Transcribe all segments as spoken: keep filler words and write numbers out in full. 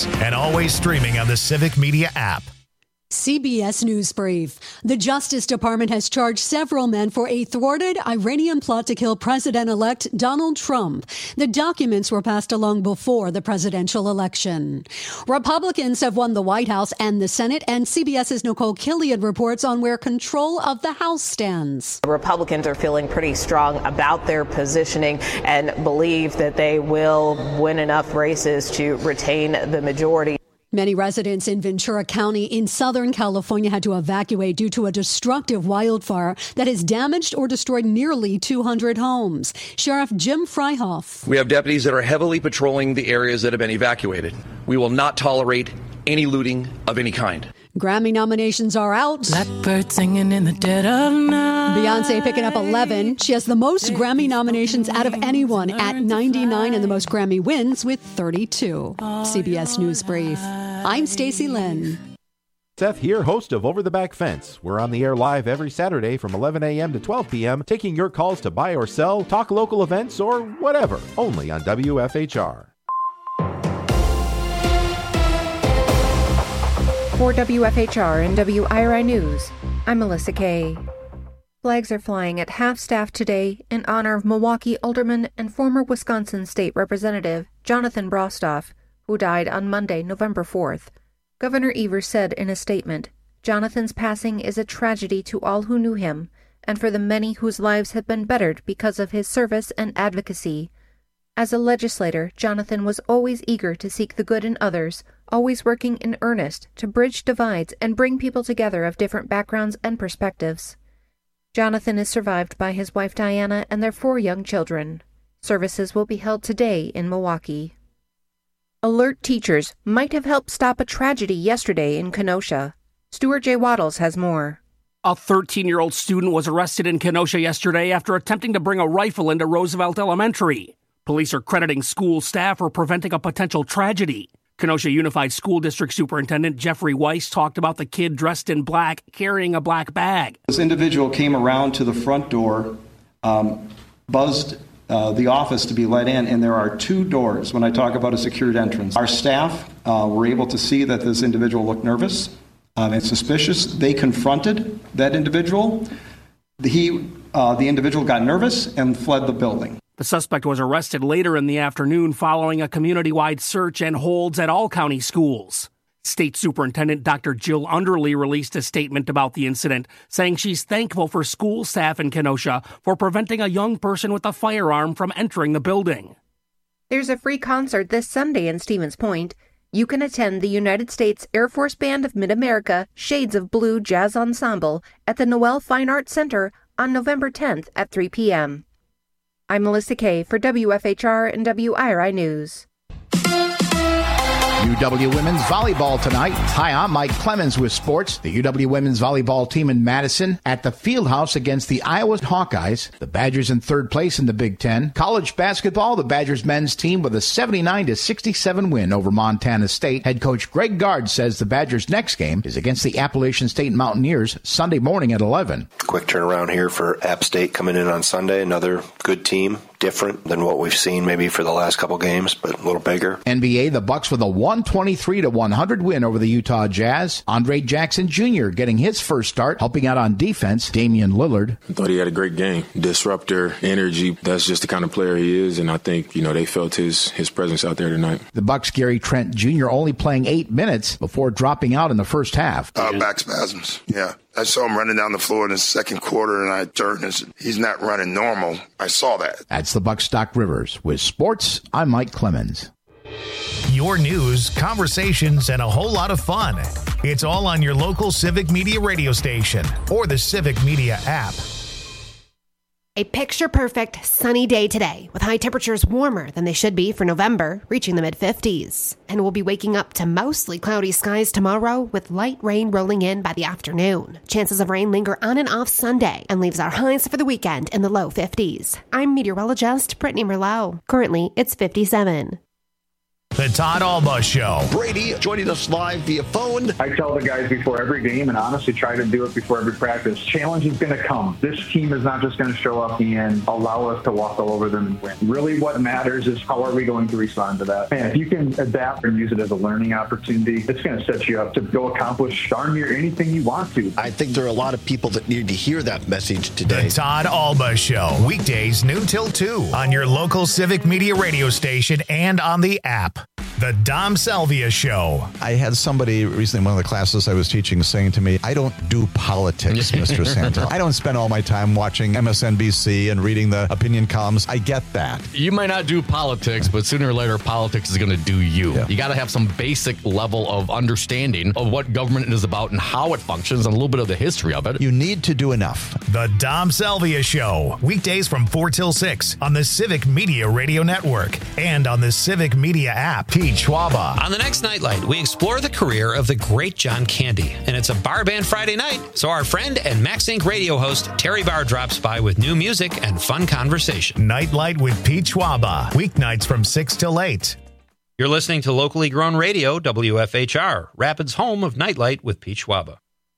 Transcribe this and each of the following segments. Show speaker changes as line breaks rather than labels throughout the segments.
News, and always streaming on the Civic Media app.
C B S News Brief. The Justice Department has charged several men for a thwarted Iranian plot to kill President-elect Donald Trump. The documents were passed along before the presidential election. Republicans have won the White House and the Senate, and CBS's Nicole Killian reports on where control of the House stands.
Republicans are feeling pretty strong about their positioning and believe that they will win enough races to retain the majority.
Many residents in Ventura County in Southern California had to evacuate due to a destructive wildfire that has damaged or destroyed nearly two hundred homes. Sheriff Jim Freihoff.
We have deputies that are heavily patrolling the areas that have been evacuated. We will not tolerate any looting of any kind.
Grammy nominations are out.
Blackbird singing in the dead of night.
Beyonce picking up eleven. She has the most Grammy nominations out of anyone at ninety-nine and the most Grammy wins with thirty-two. C B S News Brief. I'm Stacey Lynn.
Seth here, host of Over the Back Fence. We're on the air live every Saturday from eleven a.m. to twelve p.m., taking your calls to buy or sell, talk local events, or whatever, only on W F H R.
For W F H R and W I R I News, I'm Melissa Kay. Flags are flying at half-staff today in honor of Milwaukee alderman and former Wisconsin State Representative Jonathan Brostoff, who died on Monday, November fourth. Governor Evers said in a statement, "Jonathan's passing is a tragedy to all who knew him, and for the many whose lives have been bettered because of his service and advocacy. As a legislator, Jonathan was always eager to seek the good in others, always working in earnest to bridge divides and bring people together of different backgrounds and perspectives." Jonathan is survived by his wife Diana and their four young children. Services will be held today in Milwaukee. Alert teachers might have helped stop a tragedy yesterday in Kenosha. Stuart J. Waddles has more.
A thirteen-year-old student was arrested in Kenosha yesterday after attempting to bring a rifle into Roosevelt Elementary. Police are crediting school staff for preventing a potential tragedy. Kenosha Unified School District Superintendent Jeffrey Weiss talked about the kid dressed in black carrying a black bag.
This individual came around to the front door, um, buzzed uh, the office to be let in, and there are two doors when I talk about a secured entrance. Our staff uh, were able to see that this individual looked nervous um, and suspicious. They confronted that individual. He, uh, the individual got nervous and fled the building.
The suspect was arrested later in the afternoon following a community-wide search and holds at all county schools. State Superintendent Doctor Jill Underly released a statement about the incident, saying she's thankful for school staff in Kenosha for preventing a young person with a firearm from entering the building.
There's a free concert this Sunday in Stevens Point. You can attend the United States Air Force Band of Mid-America Shades of Blue Jazz Ensemble at the Noel Fine Arts Center on November tenth at three p.m. I'm Melissa Kay for W F H R and W I R I News.
U W Women's Volleyball tonight. Hi, I'm Mike Clemens with sports. The U W Women's Volleyball team in Madison at the Fieldhouse against the Iowa Hawkeyes. The Badgers in third place in the Big Ten. College basketball, the Badgers men's team with a seventy-nine to sixty-seven win over Montana State. Head coach Greg Gard says the Badgers' next game is against the Appalachian State Mountaineers Sunday morning at eleven.
Quick turnaround here for App State coming in on Sunday. Another good team. Different than what we've seen maybe for the last couple games, but a little bigger.
N B A, the Bucks with a one twenty-three to one hundred win over the Utah Jazz. Andre Jackson Junior getting his first start, helping out on defense. Damian Lillard.
I thought he had a great game. Disruptor, energy. That's just the kind of player he is, and I think, you know, they felt his his presence out there tonight.
The Bucks' Gary Trent Junior only playing eight minutes before dropping out in the first half.
Uh, back spasms, yeah. I saw him running down the floor in the second quarter, and I turned and said, he's not running normal. I saw that.
That's the Bucks' Doc Rivers. With sports, I'm Mike Clemens.
Your news, conversations, and a whole lot of fun. It's all on your local Civic Media radio station or the Civic Media app.
A picture-perfect sunny day today with high temperatures warmer than they should be for November, reaching the mid-fifties. And we'll be waking up to mostly cloudy skies tomorrow with light rain rolling in by the afternoon. Chances of rain linger on and off Sunday and leaves our highs for the weekend in the low fifties. I'm meteorologist Brittany Merlot. Currently, it's fifty-seven.
The Todd Alba Show.
Brady joining us live via phone.
I tell the guys before every game, and honestly try to do it before every practice, challenge is going to come. This team is not just going to show up and allow us to walk all over them and win. Really what matters is how are we going to respond to that. And if you can adapt and use it as a learning opportunity, it's going to set you up to go accomplish darn near anything you want to.
I think there are a lot of people that need to hear that message today.
The Todd Alba Show. Weekdays noon till two on your local Civic Media radio station and on the app. The Dom Salvia Show.
I had somebody recently in one of the classes I was teaching saying to me, I don't do politics, Mister Santel. I don't spend all my time watching M S N B C and reading the opinion columns. I get that.
You might not do politics, but sooner or later, politics is going to do you. Yeah. You got to have some basic level of understanding of what government is about and how it functions and a little bit of the history of it.
You need to do enough.
The Dom Salvia Show. Weekdays from four till six on the Civic Media Radio Network and on the Civic Media app. Pete Schwaba.
On the next Nightlight, we explore the career of the great John Candy. And it's a bar band Friday night, so our friend and Max Incorporated radio host Terry Barr drops by with new music and fun conversation.
Nightlight with Pete Schwaba. Weeknights from six till eight.
You're listening to locally grown radio, W F H R, Rapids' home of Nightlight with Pete Schwaba.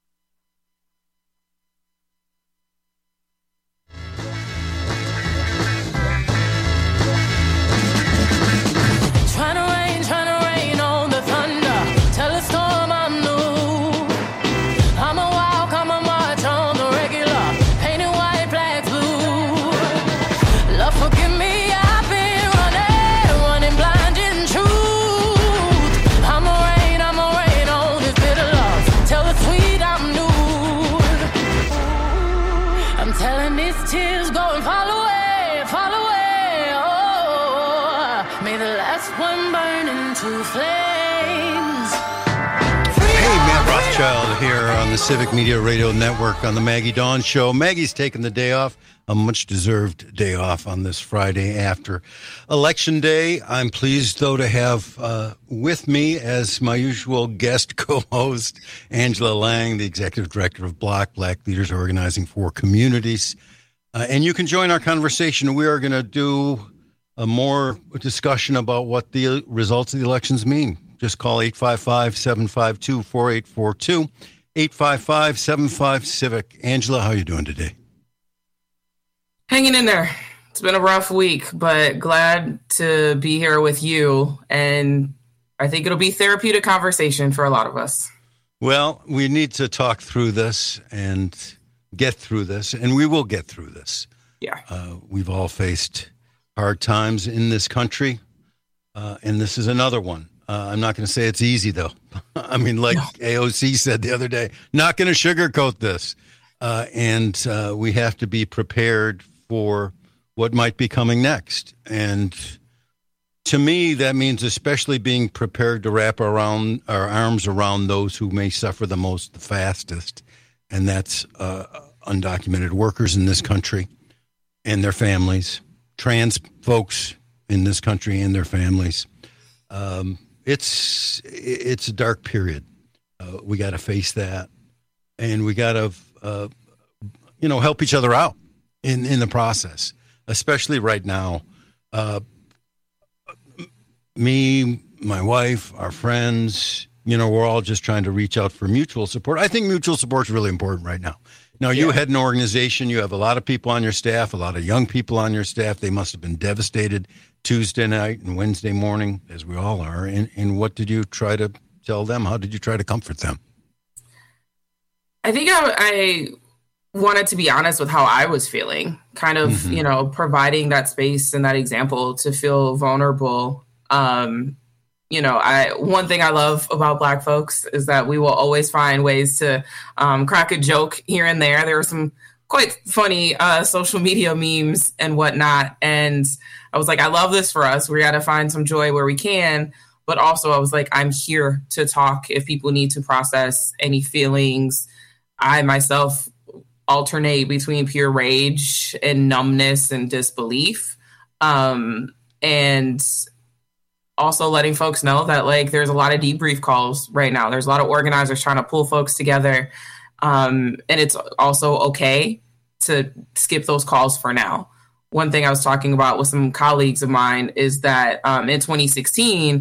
Rothschild here on the Civic Media Radio Network on the Maggie Dawn Show. Maggie's taking the day off, a much-deserved day off on this Friday after Election Day. I'm pleased, though, to have uh, with me as my usual guest co-host, Angela Lang, the Executive Director of Block, Black Leaders Organizing for Communities. Uh, and you can join our conversation. We are going to do a more discussion about what the results of the elections mean. Just call eight five five, seven five two, four eight four two, eight five five, seven five, CIVIC. Angela, how are you doing today?
Hanging in there. It's been a rough week, but glad to be here with you. And I think it'll be therapeutic conversation for a lot of us.
Well, we need to talk through this and get through this, and we will get through this.
Yeah.
Uh, we've all faced hard times in this country, uh, and this is another one. Uh, I'm not going to say it's easy, though. I mean, like no. A O C said the other day, not going to sugarcoat this. Uh, and uh, we have to be prepared for what might be coming next. And to me, that means especially being prepared to wrap around our arms around those who may suffer the most, the fastest. And that's uh, undocumented workers in this country and their families, trans folks in this country and their families. Um, It's it's a dark period. Uh, we got to face that, and we got to uh, you know help each other out in, in the process, especially right now. Uh, me, my wife, our friends, you know, we're all just trying to reach out for mutual support. I think mutual support is really important right now. Now, you yeah. head an organization. You have a lot of people on your staff, a lot of young people on your staff. They must have been devastated Tuesday night and Wednesday morning, as we all are. And, and what did you try to tell them? How did you try to comfort them?
I think I, I wanted to be honest with how I was feeling, kind of, mm-hmm. you know, providing that space and that example to feel vulnerable. Um, you know, I one thing I love about Black folks is that we will always find ways to um, crack a joke here and there. There were some quite funny uh, social media memes and whatnot. And I was like, I love this for us. We got to find some joy where we can. But also I was like, I'm here to talk if people need to process any feelings. I myself alternate between pure rage and numbness and disbelief. Um, and also letting folks know that, like, there's a lot of debrief calls right now. There's a lot of organizers trying to pull folks together. Um, and it's also okay to skip those calls for now. One thing I was talking about with some colleagues of mine is that um, in twenty sixteen,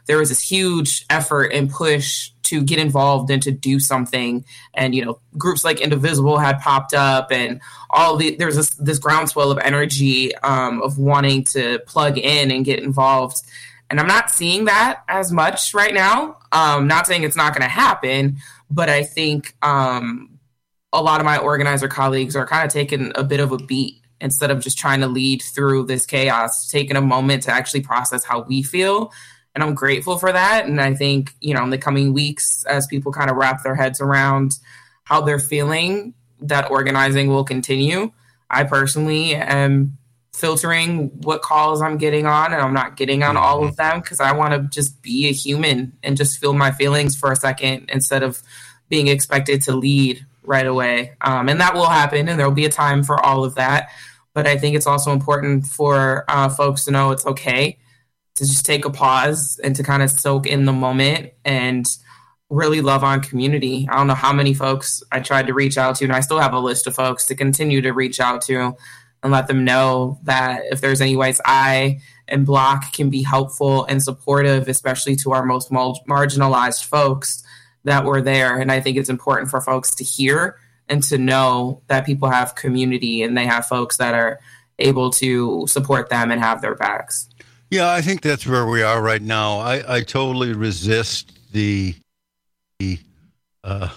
there was this huge effort and push to get involved and to do something. And, you know, groups like Indivisible had popped up, and all the, there was this, this groundswell of energy um, of wanting to plug in and get involved. And I'm not seeing that as much right now. Um, not saying it's not going to happen, but I think um, a lot of my organizer colleagues are kind of taking a bit of a beat instead of just trying to lead through this chaos, taking a moment to actually process how we feel. And I'm grateful for that. And I think, you know, in the coming weeks, as people kind of wrap their heads around how they're feeling, that organizing will continue. I personally am filtering what calls I'm getting on, and I'm not getting on all of them because I want to just be a human and just feel my feelings for a second instead of being expected to lead right away. Um, and that will happen, and there'll be a time for all of that. But I think it's also important for uh, folks to know it's okay to just take a pause and to kind of soak in the moment and really love on community. I don't know how many folks I tried to reach out to, and I still have a list of folks to continue to reach out to and let them know that if there's any ways I and Block can be helpful and supportive, especially to our most marginalized folks, that we're there. And I think it's important for folks to hear and to know that people have community and they have folks that are able to support them and have their backs.
Yeah, I think that's where we are right now. I, I totally resist the the, uh,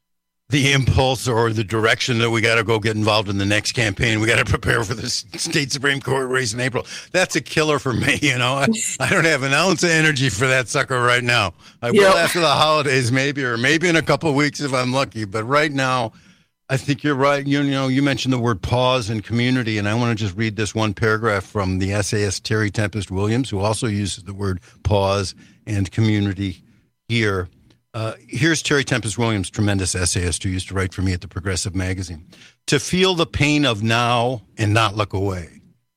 the impulse or the direction that we got to go get involved in the next campaign. We got to prepare for the state Supreme Court race in April. That's a killer for me. You know, I, I don't have an ounce of energy for that sucker right now. I will yep. after the holidays, maybe, or maybe in a couple of weeks if I'm lucky. But right now, I think you're right. You, you know, you mentioned the word pause and community, and I want to just read this one paragraph from the essayist Terry Tempest Williams, who also uses the word pause and community here. Uh, here's Terry Tempest Williams, tremendous essayist who used to write for me at the Progressive magazine. To feel the pain of now and not look away.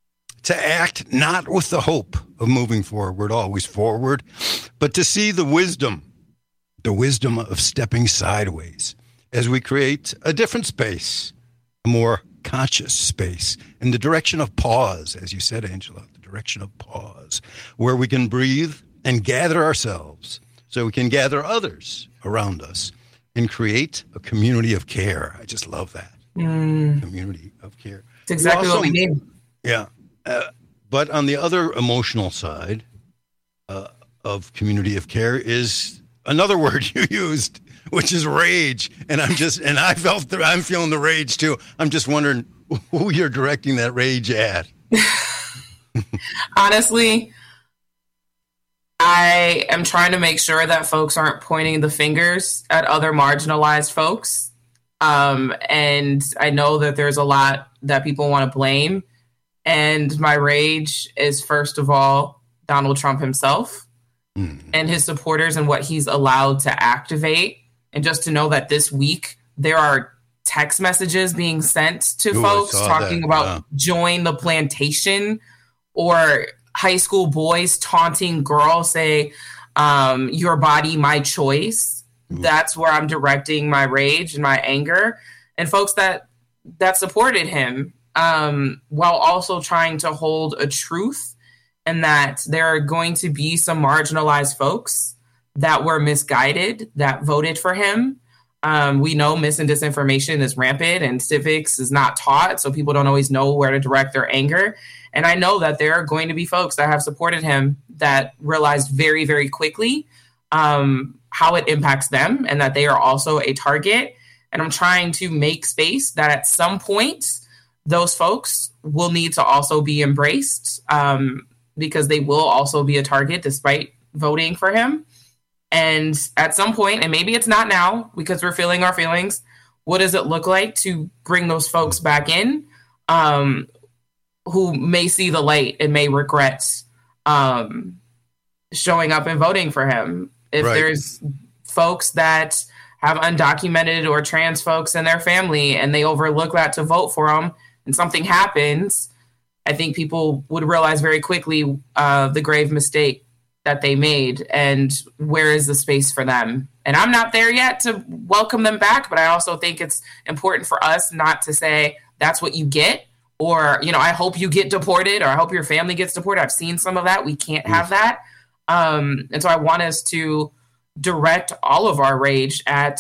To act not with the hope of moving forward, always forward, but to see the wisdom, the wisdom of stepping sideways as we create a different space, a more conscious space in the direction of pause, as you said, Angela, the direction of pause, where we can breathe and gather ourselves so we can gather others around us and create a community of care. I just love that. Mm. Community of care.
It's exactly also, what we need.
Yeah. Uh, but on the other emotional side uh, of community of care is another word you used, which is rage. And I'm just, and I felt, the, I'm feeling the rage too. I'm just wondering who you're directing that rage at.
Honestly, I am trying to make sure that folks aren't pointing the fingers at other marginalized folks. Um, and I know that there's a lot that people want to blame. And my rage is, first of all, Donald Trump himself mm. and his supporters and what he's allowed to activate. And just to know that this week there are text messages being sent to Ooh, folks talking that. about yeah. join the plantation, or high school boys taunting girls, say, um, your body, my choice. Ooh. That's where I'm directing my rage and my anger. And folks that that supported him, um, while also trying to hold a truth, and that there are going to be some marginalized folks that were misguided, that voted for him. Um, we know mis and disinformation is rampant and civics is not taught, so people don't always know where to direct their anger. And I know that there are going to be folks that have supported him that realized very, very quickly um, how it impacts them and that they are also a target. And I'm trying to make space that at some point, those folks will need to also be embraced um, because they will also be a target despite voting for him. And at some point, and maybe it's not now because we're feeling our feelings, what does it look like to bring those folks back in um, who may see the light and may regret um, showing up and voting for him? If right. there's folks that have undocumented or trans folks in their family and they overlook that to vote for them and something happens, I think people would realize very quickly uh, the grave mistake that they made and where is the space for them. And I'm not there yet to welcome them back, but I also think it's important for us not to say that's what you get, or, you know, I hope you get deported, or I hope your family gets deported. I've seen some of that. We can't have that. Um, and so I want us to direct all of our rage at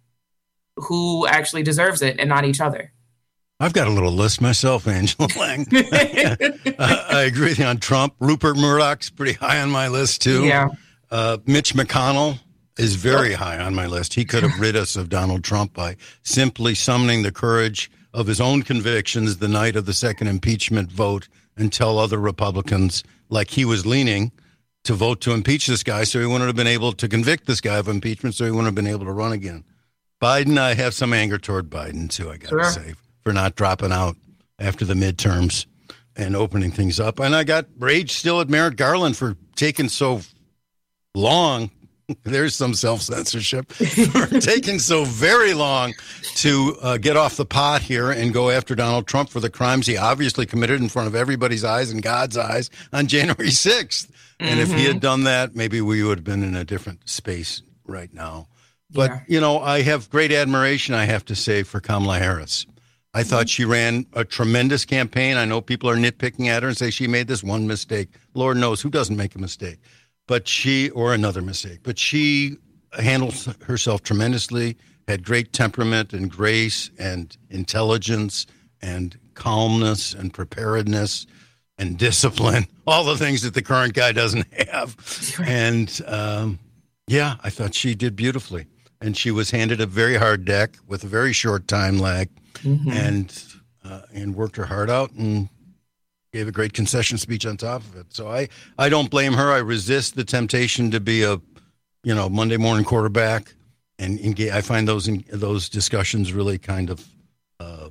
who actually deserves it and not each other.
I've got a little list myself, Angela Lang. I, I agree with you on Trump. Rupert Murdoch's pretty high on my list, too.
Yeah.
Uh, Mitch McConnell is very high on my list. He could have rid us of Donald Trump by simply summoning the courage of his own convictions the night of the second impeachment vote and tell other Republicans, like he was leaning, to vote to impeach this guy so he wouldn't have been able to convict this guy of impeachment so he wouldn't have been able to run again. Biden, I have some anger toward Biden, too, I got to
Sure.
say, for not dropping out after the midterms and opening things up. And I got rage still at Merrick Garland for taking so long. There's some self-censorship for taking so very long to uh, get off the pot here and go after Donald Trump for the crimes he obviously committed in front of everybody's eyes and God's eyes on January sixth. And
Mm-hmm.
if he had done that, maybe we would have been in a different space right now. But,
Yeah.
you know, I have great admiration, I have to say, for Kamala Harris. I thought she ran a tremendous campaign. I know people are nitpicking at her and say she made this one mistake. Lord knows who doesn't make a mistake. But she, or another mistake, but she handled herself tremendously, had great temperament and grace and intelligence and calmness and preparedness and discipline, all the things that the current guy doesn't have. And, um, yeah, I thought she did beautifully. And she was handed a very hard deck with a very short time lag
Mhm.
and uh, and worked her heart out and gave a great concession speech on top of it. So I, I don't blame her. I resist the temptation to be a, you know, Monday morning quarterback. And engage, I find those in, those discussions really kind of uh,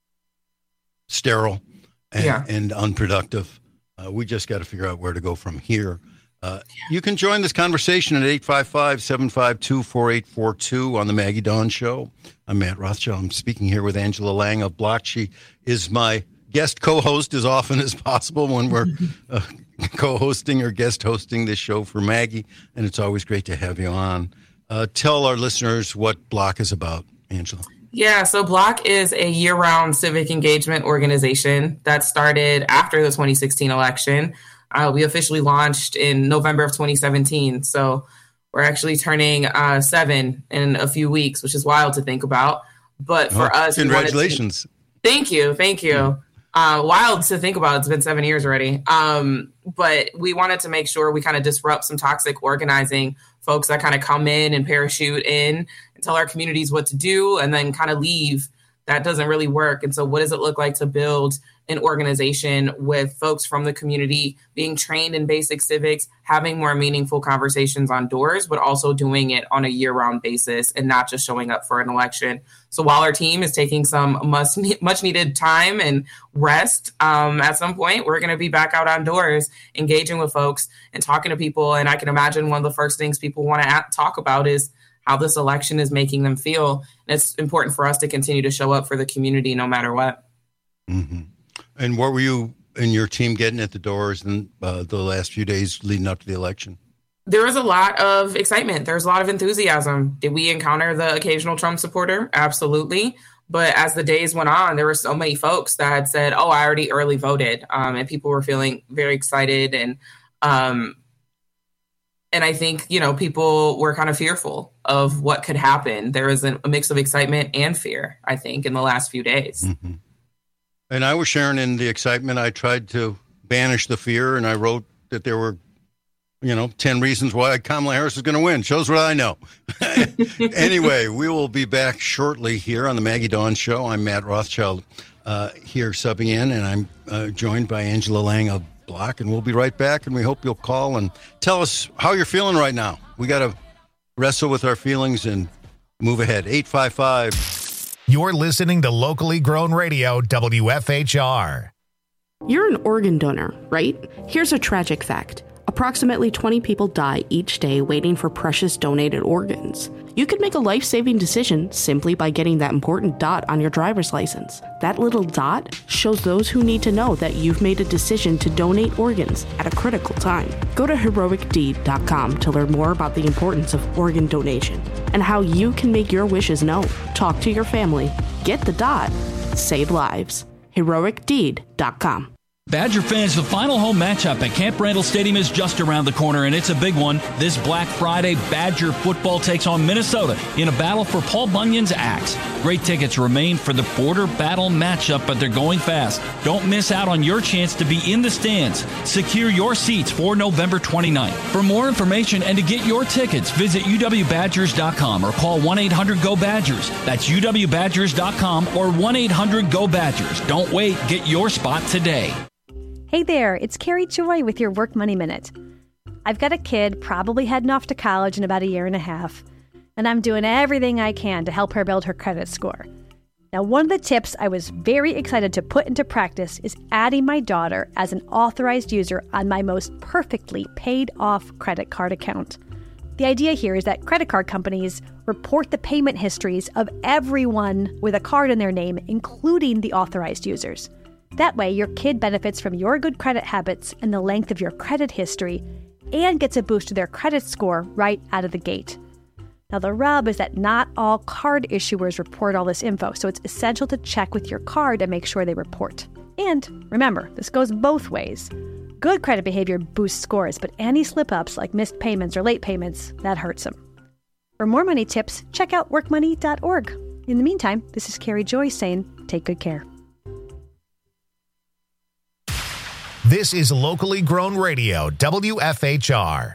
sterile and,
Yeah.
and unproductive. Uh, we just got to figure out where to go from here. Uh, you can join this conversation at eight five five, seven five two, four eight four two on the Maggie Dawn Show. I'm Matt Rothschild. I'm speaking here with Angela Lang of Block. She is my guest co-host as often as possible when we're uh, co-hosting or guest hosting this show for Maggie, and it's always great to have you on. Uh, tell our listeners what Block is about, Angela.
Yeah, so Block is a year-round civic engagement organization that started after the twenty sixteen election. Uh, we officially launched in November of twenty seventeen, so we're actually turning uh, seven in a few weeks, which is wild to think about. But for
Oh,
us, we wanted to-
congratulations.
Thank you. Thank you. Uh, wild to think about. It's been seven years already. Um, but we wanted to make sure we kind of disrupt some toxic organizing, folks that kind of come in and parachute in and tell our communities what to do and then kind of leave. That doesn't really work. And so what does it look like to build an organization with folks from the community being trained in basic civics, having more meaningful conversations on doors, but also doing it on a year-round basis and not just showing up for an election. So while our team is taking some much, much needed time and rest, um, at some point, we're going to be back out on doors, engaging with folks and talking to people. And I can imagine one of the first things people want to talk about is how this election is making them feel. And it's important for us to continue to show up for the community no matter what.
Mm-hmm. And what were you and your team getting at the doors in uh, the last few days leading up to the election?
There was a lot of excitement. There's a lot of enthusiasm. Did we encounter the occasional Trump supporter? Absolutely. But as the days went on, there were so many folks that had said, oh, I already early voted. Um, and people were feeling very excited. And um, and I think, you know, people were kind of fearful of what could happen. There was a, a mix of excitement and fear, I think, in the last few days.
Mm-hmm. And I was sharing in the excitement. I tried to banish the fear, and I wrote that there were, you know, ten reasons why Kamala Harris is going to win. Shows what I know. Anyway, we will be back shortly here on the Maggie Dawn Show. I'm Matt Rothschild uh, here subbing in, and I'm uh, joined by Angela Lang of Block, and we'll be right back, and we hope you'll call and tell us how you're feeling right now. We got to wrestle with our feelings and move ahead. eight five five
You're listening to locally grown radio, W F H R.
You're an organ donor, right? Here's a tragic fact. Approximately twenty people die each day waiting for precious donated organs. You could make a life-saving decision simply by getting that important dot on your driver's license. That little dot shows those who need to know that you've made a decision to donate organs at a critical time. Go to heroic deed dot com to learn more about the importance of organ donation and how you can make your wishes known. Talk to your family. Get the dot. Save lives. heroic deed dot com.
Badger fans, the final home matchup at Camp Randall Stadium is just around the corner, and it's a big one. This Black Friday, Badger football takes on Minnesota in a battle for Paul Bunyan's axe. Great tickets remain for the border battle matchup, but they're going fast. Don't miss out on your chance to be in the stands. Secure your seats for November twenty-ninth. For more information and to get your tickets, visit U W Badgers dot com or call one eight hundred go Badgers. That's U W Badgers dot com or one eight hundred go Badgers. Don't wait. Get your spot today.
Hey there, it's Carrie Joy with your Work Money Minute. I've got a kid probably heading off to college in about a year and a half, and I'm doing everything I can to help her build her credit score. Now, one of the tips I was very excited to put into practice is adding my daughter as an authorized user on my most perfectly paid-off credit card account. The idea here is that credit card companies report the payment histories of everyone with a card in their name, including the authorized users. That way, your kid benefits from your good credit habits and the length of your credit history and gets a boost to their credit score right out of the gate. Now, the rub is that not all card issuers report all this info, so it's essential to check with your card and make sure they report. And remember, this goes both ways. Good credit behavior boosts scores, but any slip-ups like missed payments or late payments, that hurts them. For more money tips, check out work money dot org. In the meantime, this is Carrie Joy saying, take good care.
This is locally grown radio, W F H R.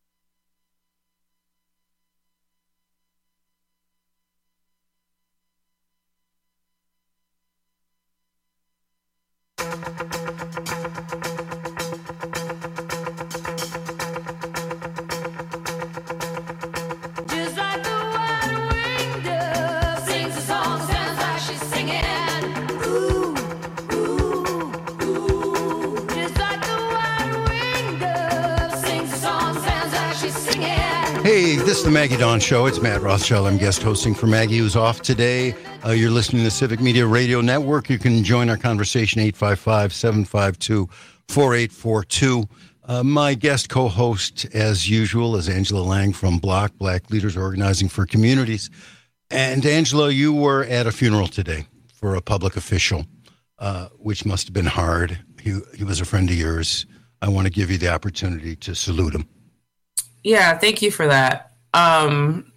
Hey, this is the Maggie Dawn Show. It's Matt Rothschild. I'm guest hosting for Maggie, who's off today. Uh, you're listening to the Civic Media Radio Network. You can join our conversation, eight five five, seven five two, four eight four two. Uh, my guest co-host, as usual, is Angela Lang from Block, Black Leaders Organizing for Communities. And Angela, you were at a funeral today for a public official, uh, which must have been hard. He, he was a friend of yours. I want to give you the opportunity to salute him.
Yeah, thank you for that. Um,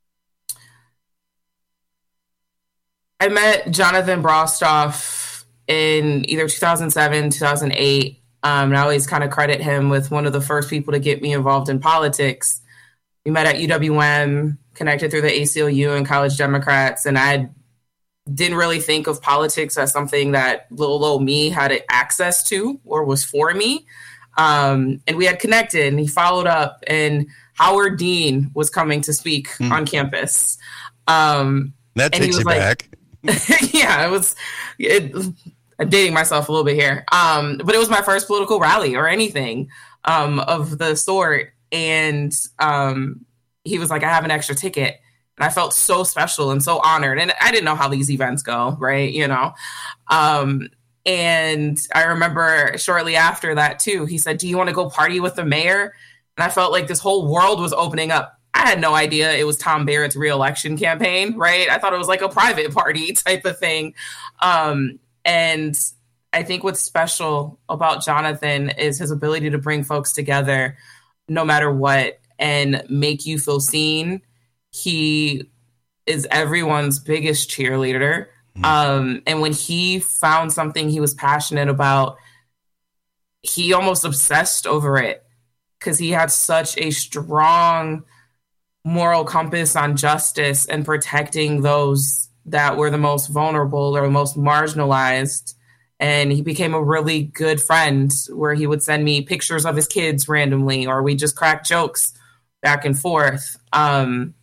I met Jonathan Brostoff in either two thousand seven, two thousand eight. Um, and I always kind of credit him with one of the first people to get me involved in politics. We met at U W M, connected through the A C L U and College Democrats, and I didn't really think of politics as something that little old me had access to or was for me. Um, and we had connected, and he followed up, and Howard Dean was coming to speak mm. on campus. Um,
that takes you
like,
back.
yeah, it was it, I'm dating myself a little bit here. Um, but it was my first political rally or anything um, of the sort. And um, he was like, I have an extra ticket. And I felt so special and so honored. And I didn't know how these events go, right? You know, um, and I remember shortly after that, too, he said, do you want to go party with the mayor? And I felt like this whole world was opening up. I had no idea it was Tom Barrett's reelection campaign, right? I thought it was like a private party type of thing. Um, and I think what's special about Jonathan is his ability to bring folks together no matter what and make you feel seen. He is everyone's biggest cheerleader. Um, and when he found something he was passionate about, he almost obsessed over it because he had such a strong moral compass on justice and protecting those that were the most vulnerable or the most marginalized. And he became a really good friend where he would send me pictures of his kids randomly, or we just crack jokes back and forth. Um,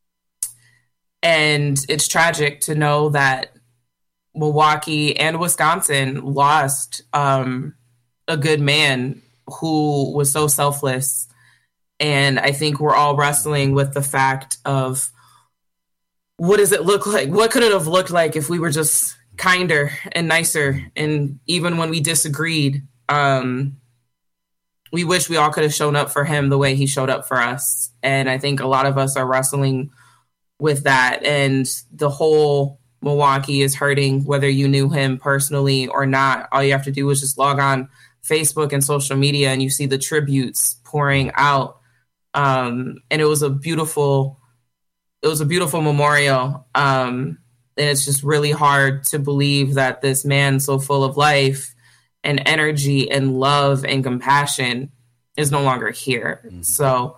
and it's tragic to know that Milwaukee and Wisconsin lost um, a good man who was so selfless. And I think we're all wrestling with the fact of what does it look like? What could it have looked like if we were just kinder and nicer? And even when we disagreed, um, we wish we all could have shown up for him the way he showed up for us. And I think a lot of us are wrestling with that. And the whole Milwaukee is hurting, whether you knew him personally or not. All you have to do is just log on Facebook and social media and you see the tributes pouring out. Um, and it was a beautiful, it was a beautiful memorial. Um, and it's just really hard to believe that this man so full of life and energy and love and compassion is no longer here. Mm-hmm. So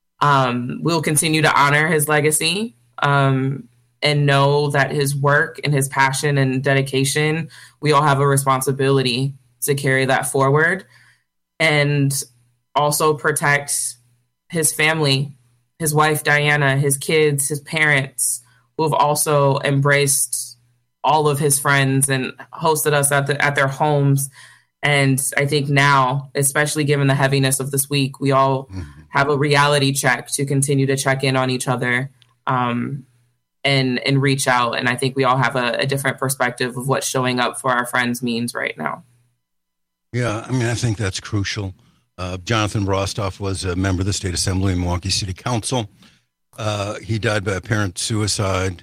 um, we'll continue to honor his legacy um, and know that his work and his passion and dedication, we all have a responsibility to carry that forward and also protect his family, his wife, Diana, his kids, his parents, who have also embraced all of his friends and hosted us at the, at their homes. And I think now, especially given the heaviness of this week, we all mm-hmm. have a reality check to continue to check in on each other um, and and reach out. And I think we all have a, a different perspective of what showing up for our friends means right now.
Yeah, I mean, I think that's crucial. Uh, Jonathan Rostoff was a member of the State Assembly and Milwaukee City Council. Uh, he died by apparent suicide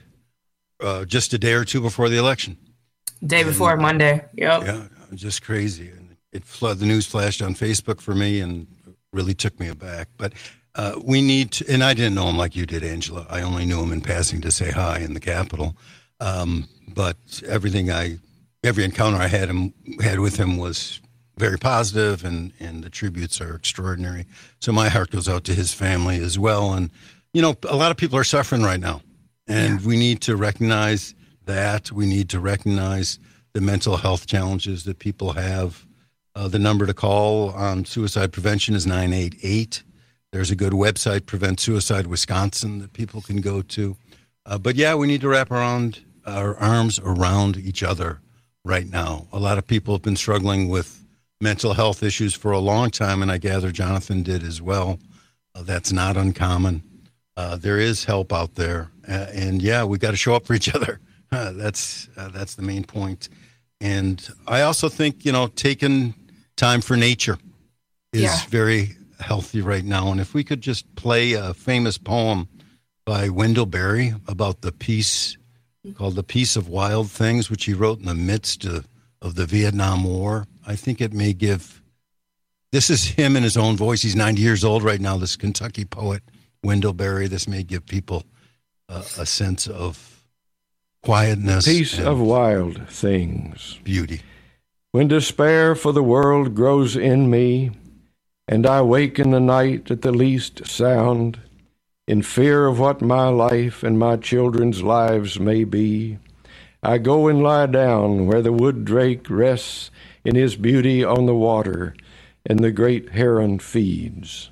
uh, just a day or two before the election.
Day before and, Monday. Yep.
Yeah, just crazy. And it flood, the news flashed on Facebook for me and really took me aback. But uh, we need to, and I didn't know him like you did, Angela. I only knew him in passing to say hi in the Capitol. Um, but everything I, every encounter I had him had with him was very positive, and, and the tributes are extraordinary. So my heart goes out to his family as well. And, you know, a lot of people are suffering right now, and yeah. we need to recognize that. We need to recognize the mental health challenges that people have. Uh, the number to call on suicide prevention is nine eight eight. There's a good website, Prevent Suicide Wisconsin, that people can go to. Uh, but, yeah, we need to wrap around our arms around each other right now. A lot of people have been struggling with mental health issues for a long time, and I gather Jonathan did as well. Uh, that's not uncommon. Uh, there is help out there, uh, and yeah, we got to show up for each other. Uh, that's uh, that's the main point. And I also think, you know, taking time for nature is yeah. very healthy right now. And if we could just play a famous poem by Wendell Berry about the peace, called "The Peace of Wild Things," which he wrote in the midst of, of the Vietnam War. I think it may give, this is him in his own voice. He's ninety years old right now, this Kentucky poet, Wendell Berry. This may give people uh, a sense of quietness.
Peace of wild things.
Beauty.
When despair for the world grows in me, and I wake in the night at the least sound, in fear of what my life and my children's lives may be, I go and lie down where the wood drake rests in his beauty on the water, and the great heron feeds.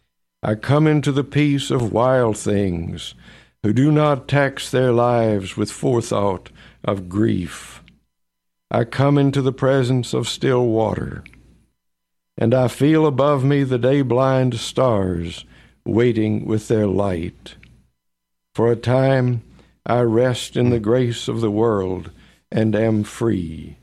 I come into the peace of wild things, who do not tax their lives with forethought of grief. I come into the presence of still water, and I feel above me the day-blind stars waiting with their light. For a time I rest in the grace of the world and am free.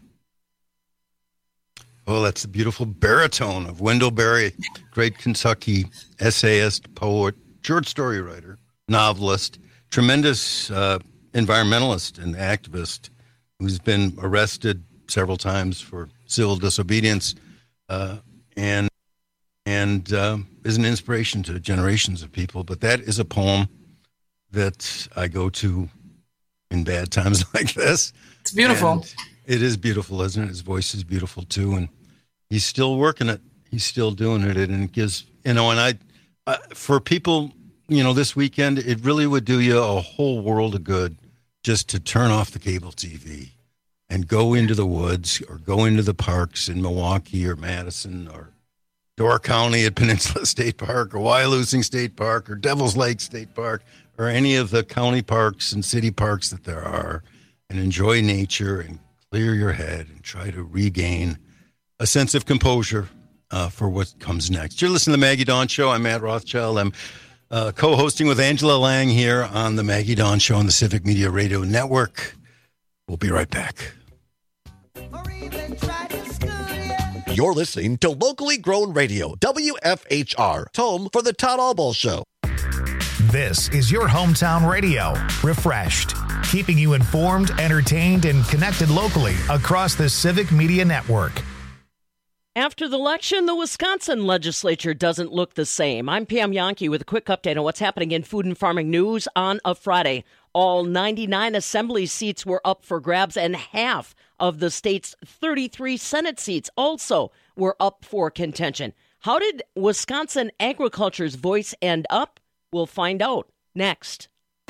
Well, that's the beautiful baritone of Wendell Berry, great Kentucky essayist, poet, short story writer, novelist, tremendous uh, environmentalist and activist who's been arrested several times for civil disobedience uh, and and uh, is an inspiration to generations of people. But that is a poem that I go to in bad times like this.
It's beautiful.
And it is beautiful, isn't it? His voice is beautiful, too. And he's still working it. He's still doing it. And it gives, you know, and I, uh, for people, you know, this weekend, it really would do you a whole world of good just to turn off the cable T V and go into the woods or go into the parks in Milwaukee or Madison or Door County at Peninsula State Park or Wyalusing State Park or Devil's Lake State Park or any of the county parks and city parks that there are, and enjoy nature and clear your head and try to regain a sense of composure uh, for what comes next. You're listening to the Maggie Dawn Show. I'm Matt Rothschild. I'm uh, co-hosting with Angela Lang here on the Maggie Dawn Show on the Civic Media Radio Network. We'll be right back.
You're listening to locally grown radio, W F H R, home for the Todd Albaugh Show.
This is your hometown radio, Refreshed, keeping you informed, entertained, and connected locally across the Civic Media Network.
After the election, the Wisconsin legislature doesn't look the same. I'm Pam Yankee with a quick update on what's happening in food and farming news on a Friday. All ninety-nine assembly seats were up for grabs, and half of the state's thirty-three Senate seats also were up for contention. How did Wisconsin agriculture's voice end up? We'll find out next.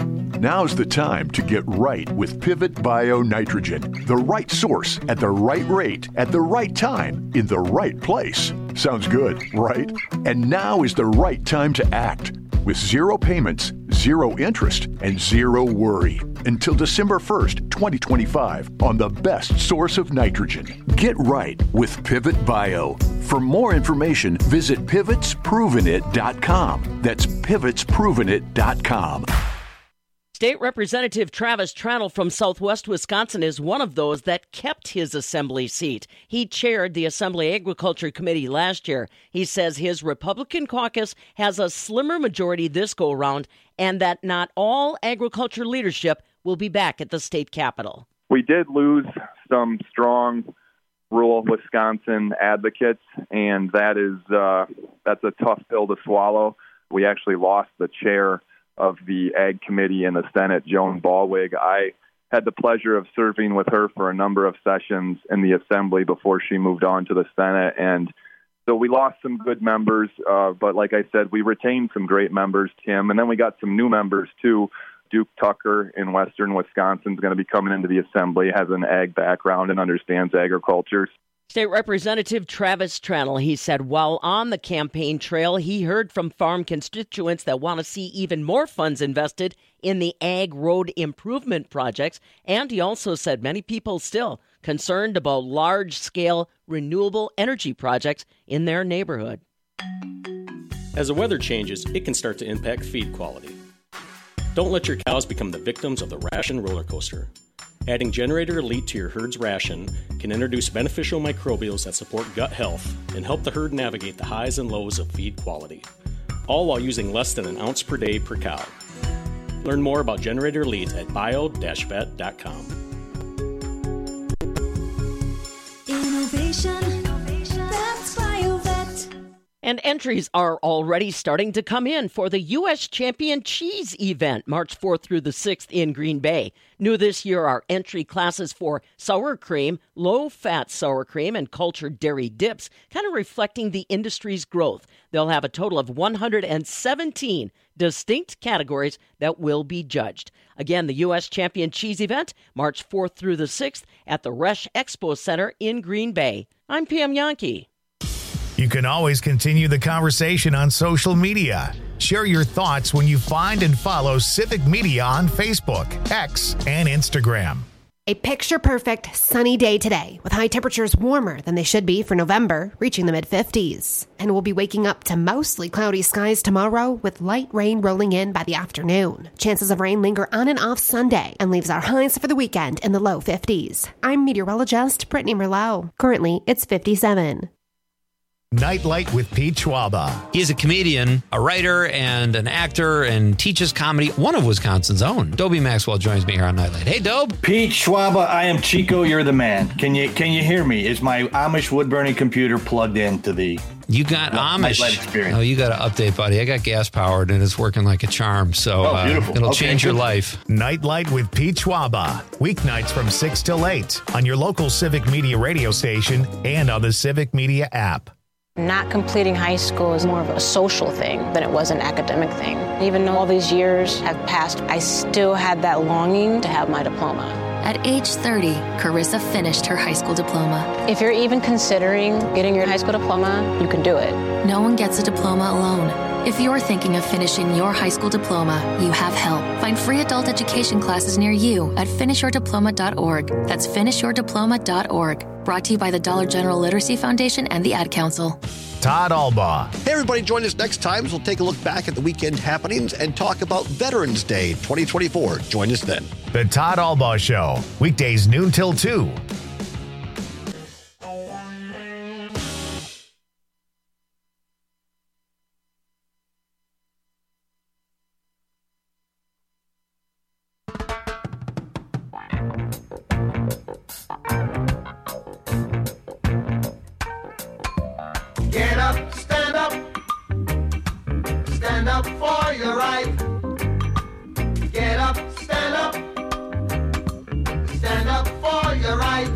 Now's the time to get right with Pivot Bio Nitrogen. The right source at the right rate at the right time in the right place. Sounds good, right? And now is the right time to act. With zero payments, zero interest, and zero worry. Until December first, twenty twenty-five on the best source of nitrogen. Get right with Pivot Bio. For more information, visit pivots proven it dot com. That's pivots proven it dot com.
State Representative Travis Tranel from Southwest Wisconsin is one of those that kept his assembly seat. He chaired the Assembly Agriculture Committee last year. He says his Republican caucus has a slimmer majority this go-around and that not all agriculture leadership will be back at the state capitol.
We did lose some strong rural Wisconsin advocates, and that is uh, that's a tough pill to swallow. We actually lost the chair of the Ag Committee in the Senate, Joan Ballwig. I had the pleasure of serving with her for a number of sessions in the Assembly before she moved on to the Senate. And so we lost some good members, uh, but like I said, we retained some great members, Tim. And then we got some new members, too. Duke Tucker in western Wisconsin is going to be coming into the Assembly, has an ag background and understands agriculture.
State Representative Travis Tranel, he said while on the campaign trail, he heard from farm constituents that want to see even more funds invested in the ag road improvement projects. And he also said many people still concerned about large-scale renewable energy projects in their neighborhood.
As the weather changes, it can start to impact feed quality. Don't let your cows become the victims of the ration roller coaster. Adding Generator Elite to your herd's ration can introduce beneficial microbials that support gut health and help the herd navigate the highs and lows of feed quality, all while using less than an ounce per day per cow. Learn more about Generator Elite at bio dash vet dot com.
Innovation, that's BioVet.
And entries are already starting to come in for the U S Champion Cheese event, March fourth through the sixth in Green Bay. New this year are entry classes for sour cream, low-fat sour cream, and cultured dairy dips, kind of reflecting the industry's growth. They'll have a total of one hundred seventeen distinct categories that will be judged. Again, the U S Champion Cheese event, March fourth through the sixth at the Resch Expo Center in Green Bay. I'm Pam Yankee.
You can always continue the conversation on social media. Share your thoughts when you find and follow Civic Media on Facebook, X, and Instagram.
A picture-perfect sunny day today with high temperatures warmer than they should be for November, reaching the mid-fifties. And we'll be waking up to mostly cloudy skies tomorrow with light rain rolling in by the afternoon. Chances of rain linger on and off Sunday and leaves our highs for the weekend in the low fifties. I'm meteorologist Brittany Merlot. Currently, it's fifty-seven.
Nightlight with Pete Schwaba.
He's a comedian, a writer, and an actor, and teaches comedy, one of Wisconsin's own. Dobie Maxwell joins me here on Nightlight. Hey, Dobe.
Pete Schwaba, I am Chico, you're the man. Can you can you hear me? Is my Amish wood-burning computer plugged into the...
You got
no,
Amish.
Nightlight experience?
Oh, you got to update, buddy. I got gas-powered, and it's working like a charm, so
oh,
uh, it'll
okay,
change
good.
your life.
Nightlight with Pete Schwaba. Weeknights from six till eight on your local Civic Media radio station and on the Civic Media app.
Not completing high school is more of a social thing than it was an academic thing. Even though all these years have passed, I still had that longing to have my diploma.
At age thirty, Carissa finished her high school diploma.
If you're even considering getting your high school diploma, you can do it.
No one gets a diploma alone. If you're thinking of finishing your high school diploma, you have help. Find free adult education classes near you at finish your diploma dot org. That's finish your diploma dot org. Brought to you by the Dollar General Literacy Foundation and the Ad Council.
Todd Albaugh.
Hey, everybody, join us next time as we'll take a look back at the weekend happenings and talk about Veterans Day twenty twenty-four. Join us then.
The Todd Albaugh Show, weekdays noon till two.
up for your right. Get up, stand up. Stand up for your right.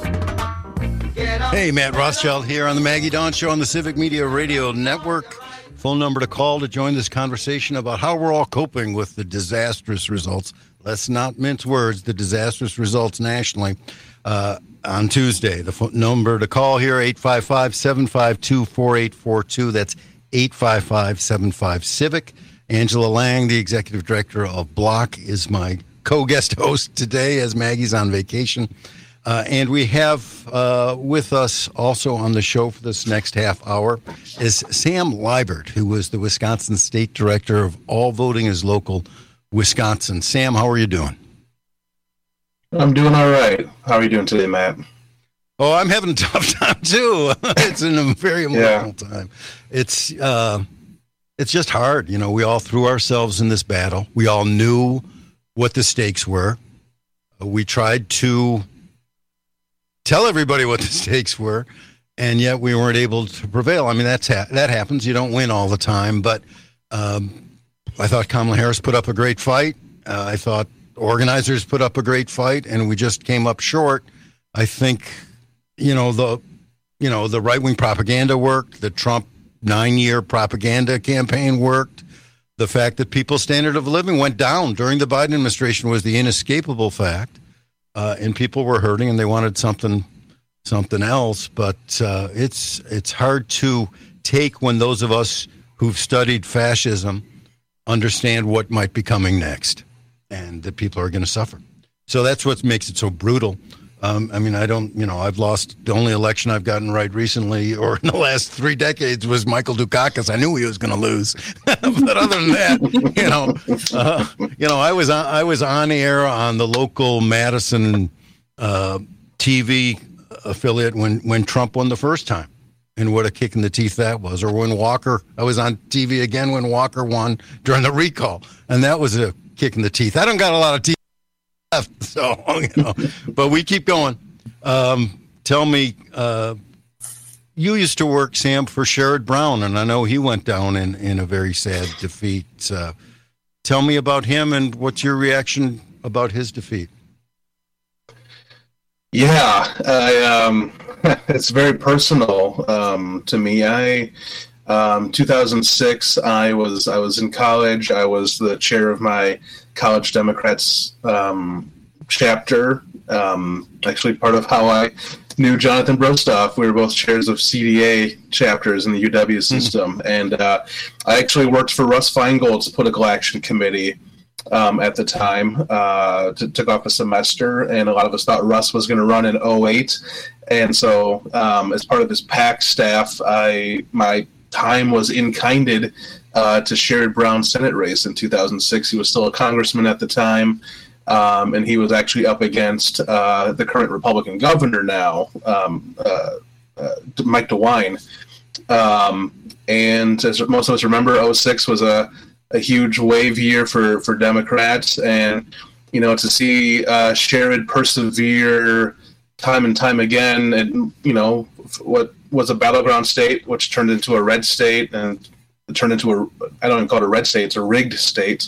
Get up.
Hey, Matt Rothschild here on the Maggie Dawn Show on the Civic Media Radio Network. Phone number to call to join this conversation about how we're all coping with the disastrous results. Let's not mince words, the disastrous results nationally uh, on Tuesday. The phone number to call here, eight five five, seven five two, four eight four two. That's eight five five, seven five, CIVIC. Angela Lang, the executive director of Block, is my co-guest host today as Maggie's on vacation. Uh, and we have uh, with us also on the show for this next half hour is Sam Liebert, who was the Wisconsin State Director of All Voting is Local Wisconsin. Sam, how are you doing?
I'm doing all right. How are you doing today, Matt?
Oh, I'm having a tough time, too. It's in a very emotional yeah. time. It's, uh, it's just hard. You know, we all threw ourselves in this battle. We all knew what the stakes were. We tried to tell everybody what the stakes were, and yet we weren't able to prevail. I mean, that's ha- that happens. You don't win all the time, but um, I thought Kamala Harris put up a great fight. Uh, I thought organizers put up a great fight, and we just came up short. I think, you know, the you know the right-wing propaganda worked. The Trump nine-year propaganda campaign worked. The fact that people's standard of living went down during the Biden administration was the inescapable fact. Uh, and people were hurting, and they wanted something, something else. But uh, it's it's hard to take when those of us who've studied fascism understand what might be coming next, and that people are going to suffer. So that's what makes it so brutal. Um, I mean, I don't, you know, I've lost the only election I've gotten right recently, or in the last three decades, was Michael Dukakis. I knew he was going to lose, but other than that, you know, uh, you know, I was on, I was on air on the local Madison uh, T V affiliate when when Trump won the first time, and what a kick in the teeth that was. Or when Walker, I was on T V again when Walker won during the recall, and that was a kick in the teeth. I don't got a lot of teeth left, so, you know, but we keep going. Um, tell me, uh, you used to work, Sam, for Sherrod Brown, and I know he went down in, in a very sad defeat. Uh, tell me about him, and what's your reaction about his defeat?
Yeah, I, um, it's very personal um, to me. I, um, two thousand six, I was I was in college. I was the chair of my College Democrats um, chapter. Um, actually, part of how I knew Jonathan Brostoff. We were both chairs of C D A chapters in the U W system, mm-hmm. and uh, I actually worked for Russ Feingold's Political Action Committee um, at the time. Uh, t- took off a semester, and a lot of us thought Russ was going to run in oh eight, and so um, as part of his PAC staff, I my time was in-kinded Uh, to Sherrod Brown's Senate race in two thousand six. He was still a congressman at the time, um, and he was actually up against uh, the current Republican governor now, um, uh, uh, Mike DeWine. Um, and as most of us remember, oh six was a, a huge wave year for, for Democrats. And, you know, to see uh, Sherrod persevere time and time again, and, you know, what was a battleground state, which turned into a red state, and turned into a, I don't even call it a red state, it's a rigged state.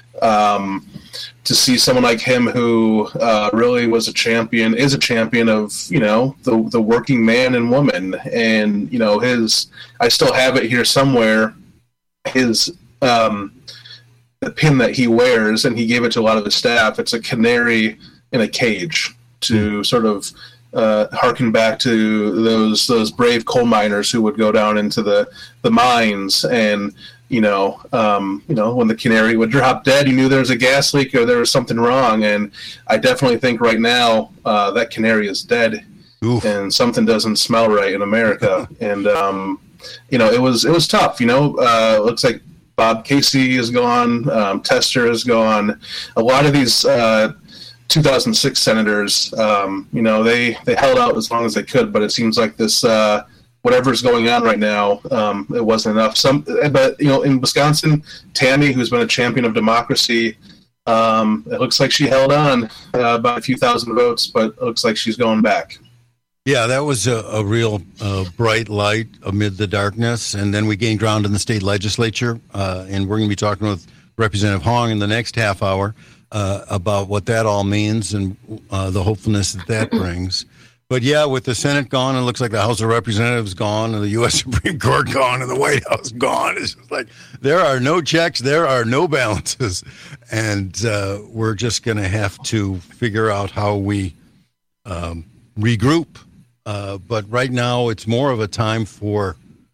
Um, to see someone like him who uh, really was a champion, is a champion of, you know, the the working man and woman. And, you know, his, I still have it here somewhere, his, um, the pin that he wears, and he gave it to a lot of his staff. It's a canary in a cage, to sort of Uh, harken back to those those brave coal miners who would go down into the, the mines, and you know um, you know when the canary would drop dead, you knew there was a gas leak or there was something wrong. And I definitely think right now uh, that canary is dead. Oof. And something doesn't smell right in America. And um, you know it was it was tough. You know, uh, looks like Bob Casey is gone, um, Tester is gone. A lot of these Uh, two thousand six senators, um, you know, they, they held out as long as they could, but it seems like this, uh, whatever's going on right now, um, it wasn't enough. Some, but, you know, in Wisconsin, Tammy, who's been a champion of democracy, um, it looks like she held on uh, by a few thousand votes, but it looks like she's going back.
Yeah, that was a, a real uh, bright light amid the darkness. And then we gained ground in the state legislature. Uh, and we're going to be talking with Representative Hong in the next half hour uh, about what that all means and uh, the hopefulness that that brings. But yeah, with the Senate gone, it looks like the House of Representatives gone, and the U S Supreme Court gone, and the White House gone. It's just like there are no checks, there are no balances, and uh, we're just going to have to figure out how we um, regroup. Uh, but right now, it's more of a time for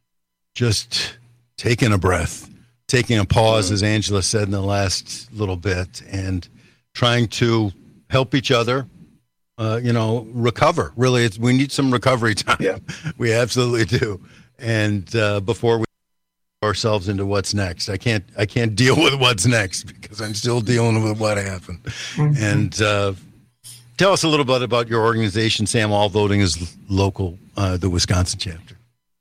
just taking a breath, taking a pause, as Angela said in the last little bit, and trying to help each other. Uh, you know, recover. Really, it's, we need some recovery time. Yeah. We absolutely do. And uh, before we ourselves into what's next, I can't. I can't deal with what's next because I'm still dealing with what happened. Mm-hmm. And uh, tell us a little bit about your organization, Sam. All Voting is Local, uh, the Wisconsin chapter.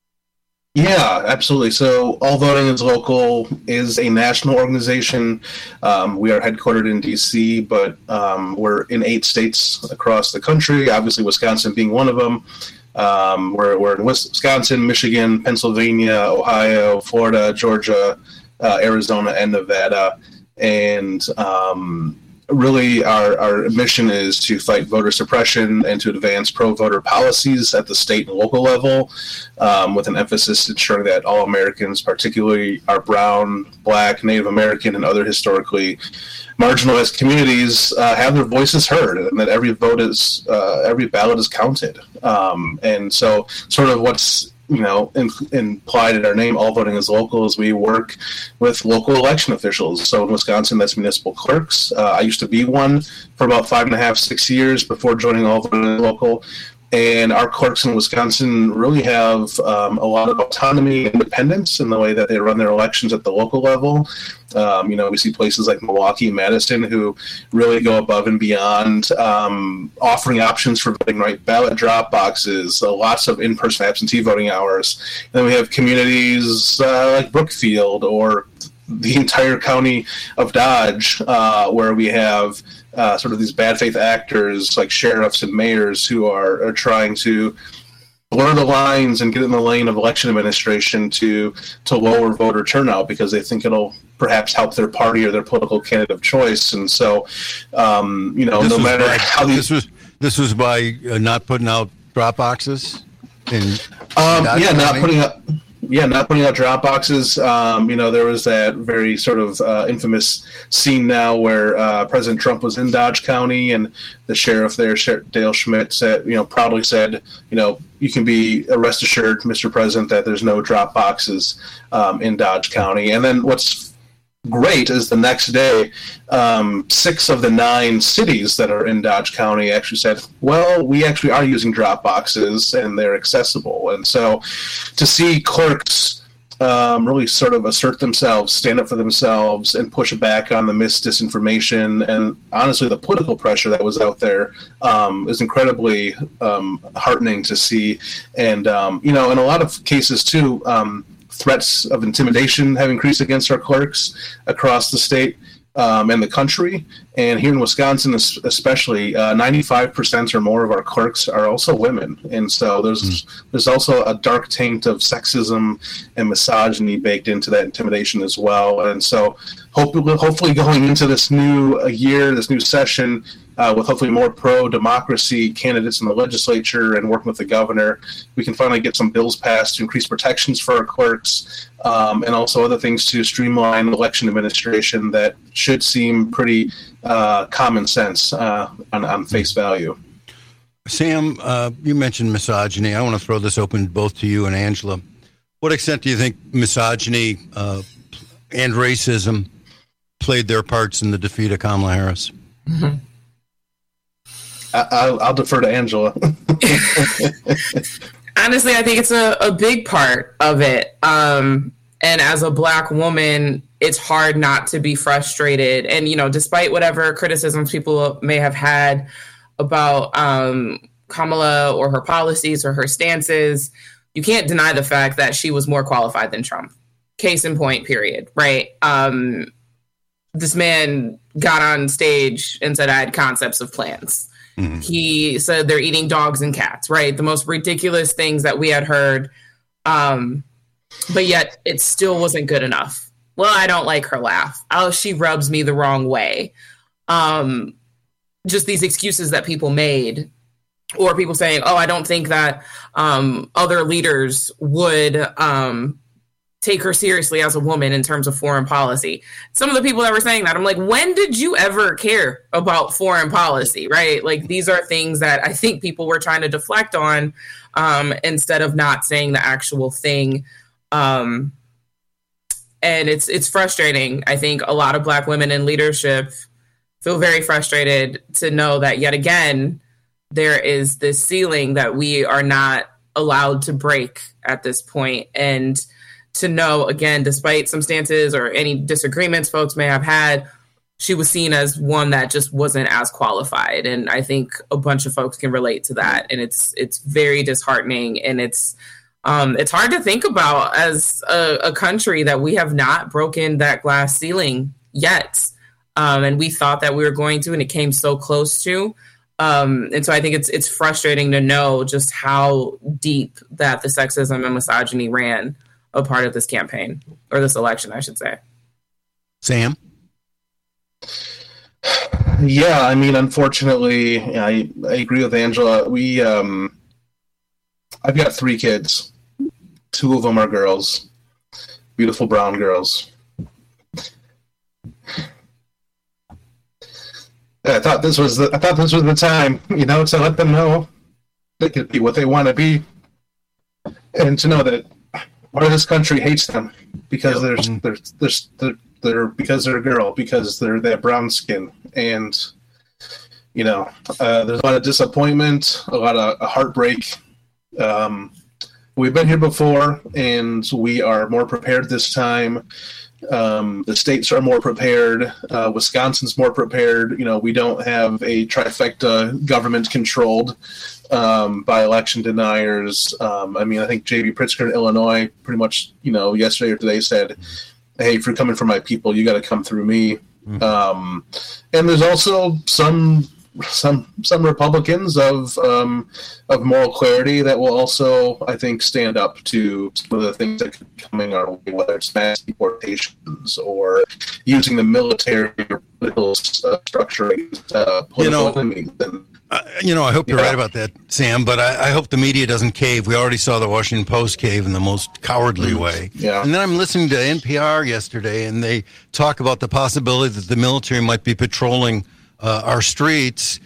Yeah, absolutely. So All Voting is Local is a national organization. Um, we are headquartered in D C, but um, we're in eight states across the country, obviously Wisconsin being one of them. Um, we're, we're in Wisconsin, Michigan, Pennsylvania, Ohio, Florida, Georgia, uh, Arizona, and Nevada. And um, really our, our mission is to fight voter suppression and to advance pro-voter policies at the state and local level, um, with an emphasis ensuring that all Americans, particularly our brown, black, Native American, and other historically marginalized communities, uh, have their voices heard, and that every vote is, uh, every ballot is counted. Um, and so sort of what's you know, in, implied in our name, All Voting is Local, as we work with local election officials. So in Wisconsin, that's municipal clerks. Uh, I used to be one for about five and a half, six years before joining All Voting is Local. And our clerks in Wisconsin really have um, a lot of autonomy and independence in the way that they run their elections at the local level. Um, you know, we see places like Milwaukee, Madison, who really go above and beyond, um, offering options for voting right ballot drop boxes, uh, lots of in-person absentee voting hours. And then we have communities uh, like Brookfield or the entire county of Dodge, uh, where we have uh, sort of these bad faith actors like sheriffs and mayors who are, are trying to blur the lines and get in the lane of election administration to to lower voter turnout because they think it'll perhaps help their party or their political candidate of choice. And so, um, you know,
this
no matter
by,
how
these, this was this was by uh, not putting out drop boxes. In
um, yeah, not putting up. Yeah, not putting out drop boxes. Um, you know, there was that very sort of uh, infamous scene now where uh, President Trump was in Dodge County and the sheriff there, Sheriff Dale Schmidt, said, you know, proudly said, you know, you can be rest assured, Mister President, that there's no drop boxes um, in Dodge County. And then what's great is the next day, um, six of the nine cities that are in Dodge County actually said, well, we actually are using drop boxes and they're accessible. And so to see clerks um, really sort of assert themselves, stand up for themselves, and push back on the mis disinformation and honestly the political pressure that was out there um, is incredibly um, heartening to see. And, um, you know, in a lot of cases too, um, threats of intimidation have increased against our clerks across the state um, and the country. And here in Wisconsin especially, uh, ninety-five percent or more of our clerks are also women. And so there's mm. there's also a dark taint of sexism and misogyny baked into that intimidation as well. And so hopefully, hopefully going into this new uh, year, this new session, Uh, with hopefully more pro-democracy candidates in the legislature and working with the governor, we can finally get some bills passed to increase protections for our clerks um, and also other things to streamline election administration that should seem pretty uh, common sense uh, on, on face value.
Sam, uh, you mentioned misogyny. I want to throw this open both to you and Angela. What extent do you think misogyny uh, and racism played their parts in the defeat of Kamala Harris?
Mm-hmm.
I'll, I'll defer to Angela.
Honestly, I think it's a, a big part of it. Um, and as a Black woman, it's hard not to be frustrated. And, you know, despite whatever criticisms people may have had about um, Kamala or her policies or her stances, you can't deny the fact that she was more qualified than Trump. Case in point, period. Right. Um, this man got on stage and said, I had concepts of plans. Mm-hmm. He said they're eating dogs and cats, right? The most ridiculous things that we had heard. Um, but yet it still wasn't good enough. Well, I don't like her laugh. Oh, she rubs me the wrong way. Um, just these excuses that people made, or people saying, oh, I don't think that um, other leaders would um, take her seriously as a woman in terms of foreign policy. Some of the people that were saying that, I'm like, when did you ever care about foreign policy, right? Like, these are things that I think people were trying to deflect on um, instead of not saying the actual thing. Um, and it's it's frustrating. I think a lot of Black women in leadership feel very frustrated to know that yet again, there is this ceiling that we are not allowed to break at this point. And to know, again, despite some stances or any disagreements folks may have had, she was seen as one that just wasn't as qualified. And I think a bunch of folks can relate to that. And it's it's very disheartening. And it's um, it's hard to think about as a, a country that we have not broken that glass ceiling yet. Um, and we thought that we were going to, and it came so close to. Um, and so I think it's it's frustrating to know just how deep that the sexism and misogyny ran a part of this campaign, or this election, I should say.
Sam?
Yeah, I mean, unfortunately, I, I agree with Angela. We, um, I've got three kids. Two of them are girls, beautiful brown girls. I thought this was the I thought this was the time, you know, to let them know they could be what they want to be, and to know that part of this country hates them because they're they're, they're they're they're because they're a girl, because they're that brown skin, and you know, uh, there's a lot of disappointment, a lot of heartbreak. Um, we've been here before, and we are more prepared this time. Um, the states are more prepared. Uh, Wisconsin's more prepared. You know, we don't have a trifecta government controlled um, by election deniers. Um, I mean, I think J B Pritzker in Illinois pretty much, you know, yesterday or today said, hey, if you're coming for my people, you got to come through me. Mm-hmm. Um, and there's also some some some Republicans of um, of moral clarity that will also, I think, stand up to some of the things that could be coming our way, whether it's mass deportations or using the military or political uh, structure against uh, political
you know,
enemies. And,
uh, you know, I hope you're
yeah.
right about that, Sam, but I, I hope the media doesn't cave. We already saw the Washington Post cave in the most cowardly way.
Yeah.
And then I'm listening to N P R yesterday, and they talk about the possibility that the military might be patrolling uh, our streets.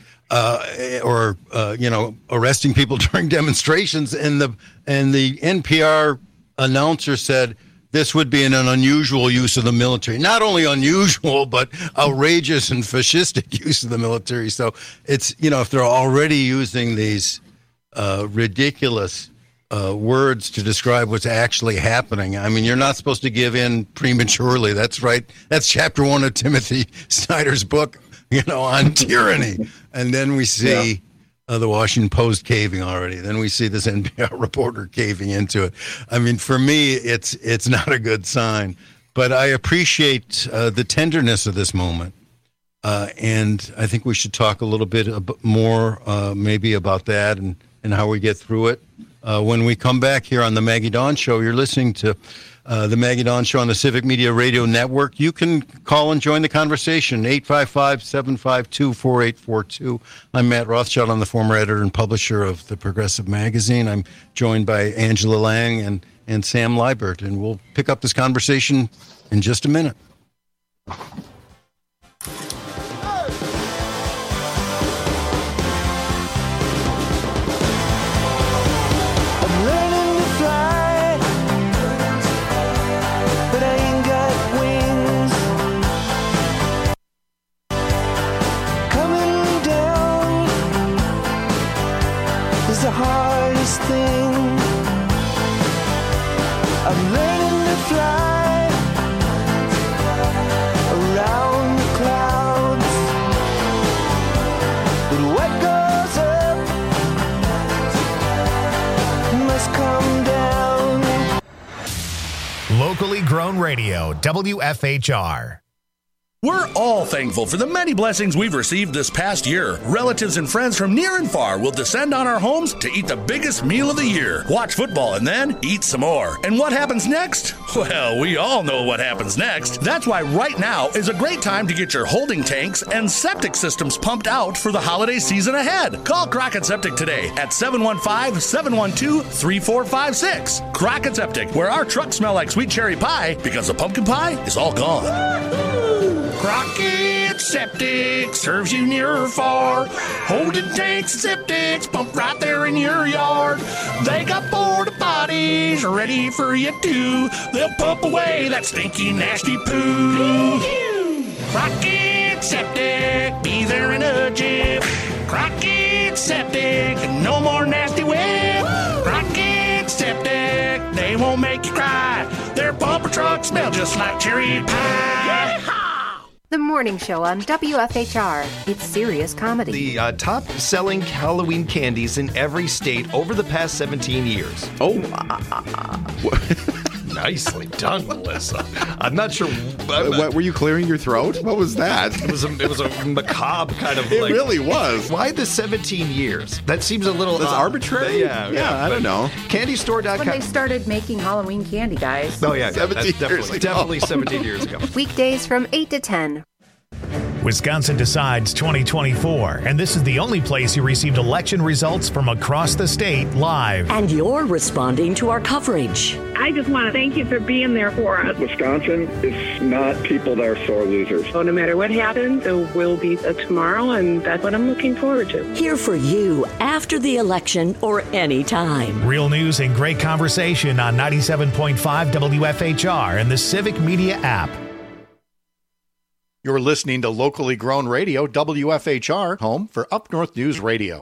Uh, or uh, you know, arresting people during demonstrations, and the and the N P R announcer said this would be an, an unusual use of the military. Not only unusual, but outrageous and fascistic use of the military. So it's, you know, if they're already using these uh, ridiculous uh, words to describe what's actually happening, I mean, you're not supposed to give in prematurely. That's right. That's chapter one of Timothy Snyder's book, you know, on tyranny. And then we see yeah. uh, the Washington Post caving already. Then we see this N P R reporter caving into it. I mean, for me, it's it's not a good sign. But I appreciate uh, the tenderness of this moment. Uh, and I think we should talk a little bit more uh, maybe about that and, and how we get through it. Uh, when we come back here on the Maggie Dawn Show, you're listening to Uh, the Maggie Dawn Show on the Civic Media Radio Network. You can call and join the conversation, eight five five, seven five two, four eight four two. I'm Matt Rothschild. I'm the former editor and publisher of the Progressive Magazine. I'm joined by Angela Lang and, and Sam Liebert, and we'll pick up this conversation in just a minute.
Thing. I'm learning to fly around the clouds, but what goes up must come down.
Locally grown radio, W F H R.
We're all thankful for the many blessings we've received this past year. Relatives and friends from near and far will descend on our homes to eat the biggest meal of the year, watch football, and then eat some more. And what happens next? Well, we all know what happens next. That's why right now is a great time to get your holding tanks and septic systems pumped out for the holiday season ahead. Call Crockett Septic today at seven one five, seven one two, three four five six. Crockett Septic, where our trucks smell like sweet cherry pie because the pumpkin pie is all gone. Crockett Septic serves you near or far. Holding tanks and septics pumped right there in your yard. They got porta potties ready for you too. They'll pump away that stinky, nasty poo. Crockett Septic, be there in a jiff. Crockett Septic, no more nasty whip. Crockett Septic, they won't make you cry. Their pumper trucks smell just like cherry pie.
The morning show on W F H R. It's serious comedy.
The uh, top-selling Halloween candies in every state over the past seventeen years.
Oh, uh, uh, nicely done, Melissa. I'm not sure.
What, what, were you clearing your throat? What was that?
It was a, it was a macabre kind of.
It
like,
really was.
Why the seventeen years? That seems a little.
That's
uh,
arbitrary.
Yeah,
yeah.
yeah
I don't know.
Candy store dot com.
When they started making Halloween candy, guys.
Oh yeah,
seventeen
that's definitely,
years
definitely seventeen years ago.
Weekdays from eight to ten.
Wisconsin Decides twenty twenty-four, and this is the only place you received election results from across the state live.
And you're responding to our coverage.
I just want to thank you for being there for us.
Wisconsin is not people that are sore losers.
So no matter what happens, there will be a tomorrow, and that's what I'm looking forward to.
Here for you after the election or any time.
Real news and great conversation on ninety-seven point five W F H R and the Civic Media app.
You're listening to locally grown radio, W F H R, home for Up North News Radio.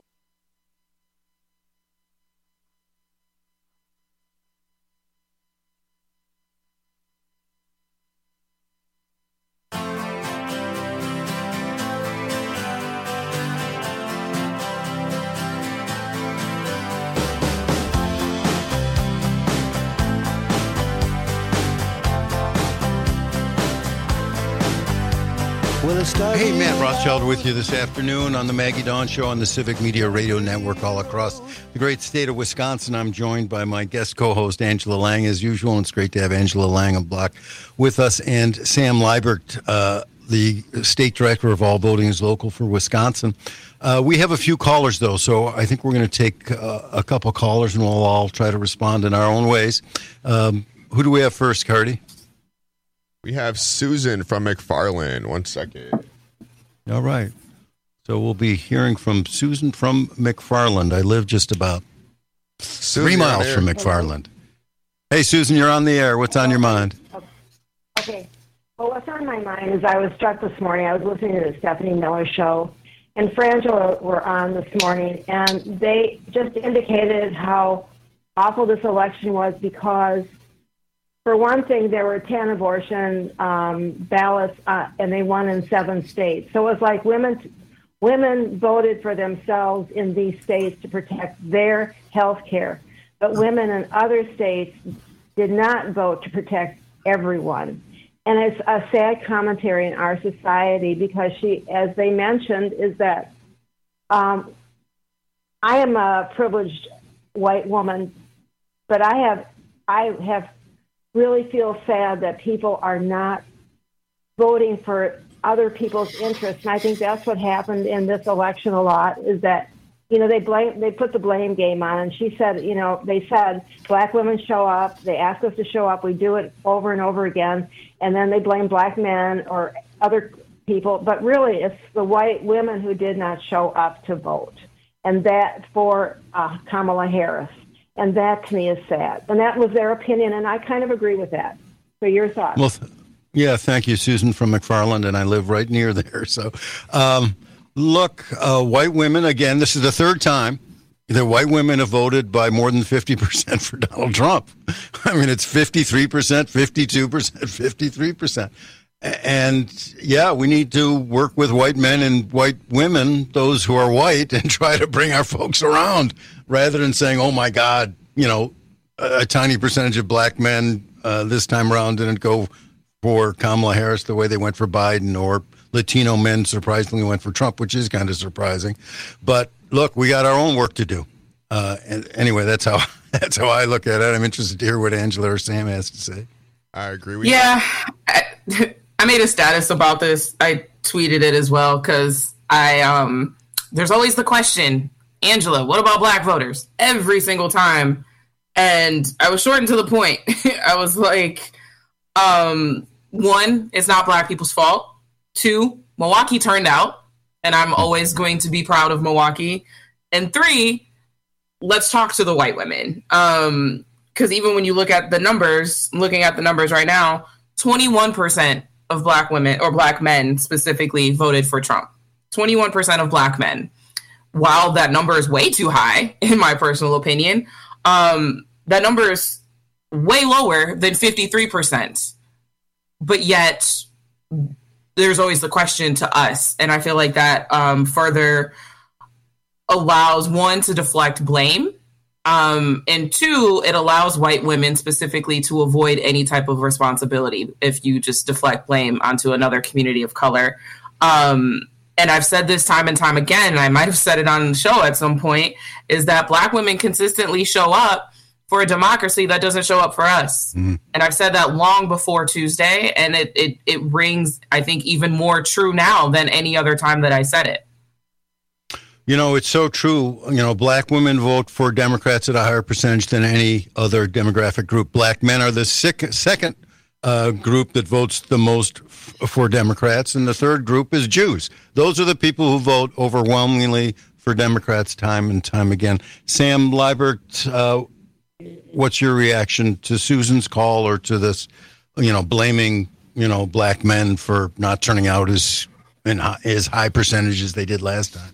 Hey, Matt Rothschild with you this afternoon on the Maggie Dawn Show on the Civic Media Radio Network all across the great state of Wisconsin. I'm joined by my guest co-host, Angela Lang, as usual, and it's great to have Angela Lang of Block with us, and Sam Liebert, uh, the State Director of All Voting is Local for Wisconsin. Uh, we have a few callers, though, so I think we're going to take uh, a couple callers, and we'll all try to respond in our own ways. Um, who do we have first, Cardi?
We have Susan from McFarland. One second.
All right. So we'll be hearing from Susan from McFarland. I live just about Susan, three miles from McFarland. Hey, Susan, you're on the air. What's on your mind?
Okay. Well, what's on my mind is I was struck this morning. I was listening to the Stephanie Miller show, and Frangela were on this morning, and they just indicated how awful this election was because, for one thing, there were ten abortion um, ballots, uh, and they won in seven states. So it was like women women voted for themselves in these states to protect their health care. But women in other states did not vote to protect everyone. And it's a sad commentary in our society because she, as they mentioned, is that um, I am a privileged white woman, but I have I have really feel sad that people are not voting for other people's interests. And I think that's what happened in this election a lot, is that, you know, they blame, they put the blame game on. And she said, you know, they said black women show up, they ask us to show up, we do it over and over again, and then they blame black men or other people. But really, it's the white women who did not show up to vote, and that for uh, Kamala Harris. And that, to me, is sad. And that was their opinion, and I kind of agree with that. So your thoughts?
Well, th- yeah, thank you, Susan from McFarland, and I live right near there. So, um, look, uh, white women, again, this is the third time that white women have voted by more than fifty percent for Donald Trump. I mean, it's fifty-three percent, fifty-two percent, fifty-three percent. And, yeah, we need to work with white men and white women, those who are white, and try to bring our folks around rather than saying, oh, my God, you know, a, a tiny percentage of black men uh, this time around didn't go for Kamala Harris the way they went for Biden, or Latino men surprisingly went for Trump, which is kind of surprising. But look, we got our own work to do. Uh, and anyway, that's how that's how I look at it. I'm interested to hear what Angela or Sam has to say.
I agree with
yeah, you. Yeah, I made a status about this. I tweeted it as well because I um. There's always the question, Angela, what about black voters? Every single time. And I was short and to the point. I was like, um, one, it's not black people's fault. Two, Milwaukee turned out, and I'm always going to be proud of Milwaukee. And three, let's talk to the white women. Um, because even when you look at the numbers, looking at the numbers right now, twenty-one percent of black women, or black men specifically, voted for Trump. twenty-one percent of black men. While that number is way too high, in my personal opinion, um, that number is way lower than fifty-three percent. But yet, there's always the question to us. And I feel like that um, further allows, one, to deflect blame. Um, and two, it allows white women specifically to avoid any type of responsibility if you just deflect blame onto another community of color. Um, and I've said this time and time again, and I might have said it on the show at some point, is that black women consistently show up for a democracy that doesn't show up for us. Mm-hmm. And I've said that long before Tuesday, and it, it, it rings, I think, even more true now than any other time that I said it.
You know, it's so true. You know, black women vote for Democrats at a higher percentage than any other demographic group. Black men are the sick, second uh, group that votes the most f- for Democrats, and the third group is Jews. Those are the people who vote overwhelmingly for Democrats time and time again. Sam Liebert, uh, what's your reaction to Susan's call, or to this, you know, blaming, you know, black men for not turning out as, in high, as high percentages they did last time?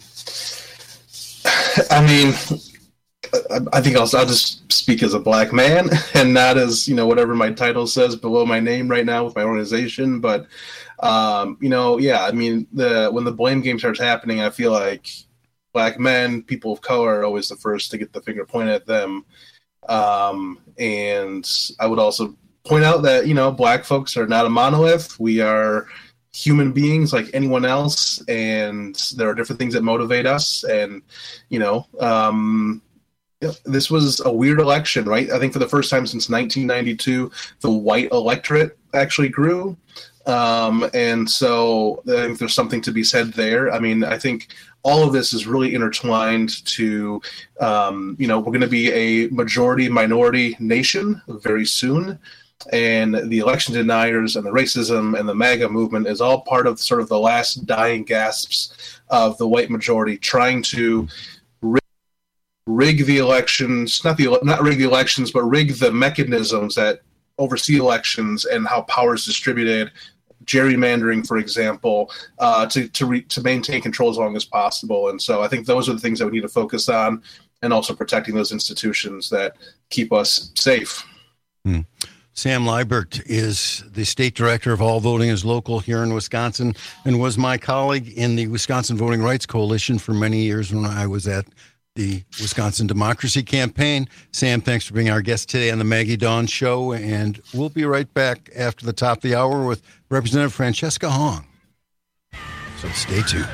I mean, I think I'll, I'll just speak as a black man and not as, you know, whatever my title says below my name right now with my organization. But, um, you know, yeah, I mean, the when the blame game starts happening, I feel like black men, people of color are always the first to get the finger pointed at them. Um, and I would also point out that, you know, black folks are not a monolith. We are human beings like anyone else, and there are different things that motivate us. And, you know, um, this was a weird election, right? I think for the first time since nineteen ninety-two, the white electorate actually grew. Um, and so I think there's something to be said there. I mean, I think all of this is really intertwined to, um, you know, we're going to be a majority minority nation very soon. And the election deniers and the racism and the MAGA movement is all part of sort of the last dying gasps of the white majority trying to rig, rig the elections, not the not rig the elections, but rig the mechanisms that oversee elections and how power is distributed, gerrymandering, for example, uh, to to, re, to maintain control as long as possible. And so I think those are the things that we need to focus on, and also protecting those institutions that keep us safe.
Hmm. Sam Liebert is the state director of All Voting is Local here in Wisconsin, and was my colleague in the Wisconsin Voting Rights Coalition for many years when I was at the Wisconsin Democracy Campaign. Sam, thanks for being our guest today on the Maggie Dawn Show, and we'll be right back after the top of the hour with Representative Francesca Hong. So stay tuned.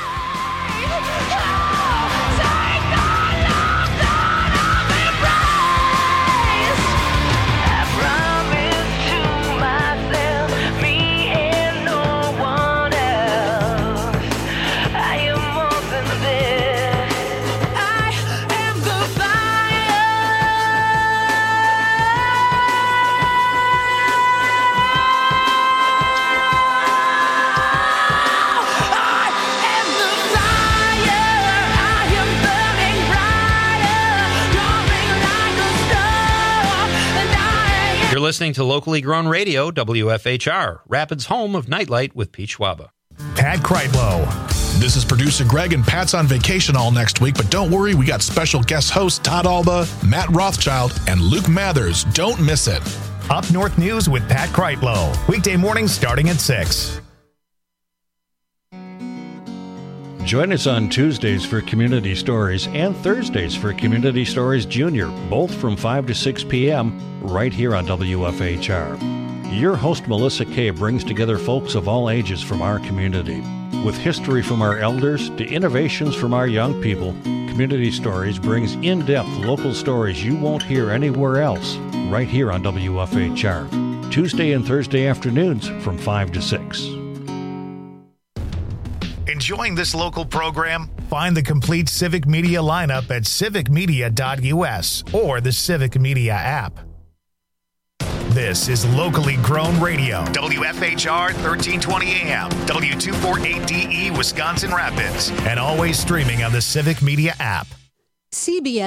Listening to locally grown radio, W F H R, Rapids' home of Nightlight with Pete Schwaba.
Pat Kreitlow.
This is producer Greg, and Pat's on vacation all next week, but don't worry, we got special guest hosts Todd Alba, Matt Rothschild, and Luke Mathers. Don't miss it.
Up North News with Pat Kreitlow. Weekday mornings starting at six.
Join us on Tuesdays for Community Stories and Thursdays for Community Stories Junior, both from five to six p.m. right here on W F H R. Your host, Melissa Kay, brings together folks of all ages from our community. With history from our elders to innovations from our young people, Community Stories brings in-depth local stories you won't hear anywhere else, right here on W F H R. Tuesday and Thursday afternoons from five to six.
Enjoying this local program? Find the complete Civic Media lineup at civic media dot u s or the Civic Media app. This is locally grown radio. W F H R thirteen twenty A M, W two forty-eight D E, Wisconsin Rapids, and always streaming on the Civic Media app.
C B S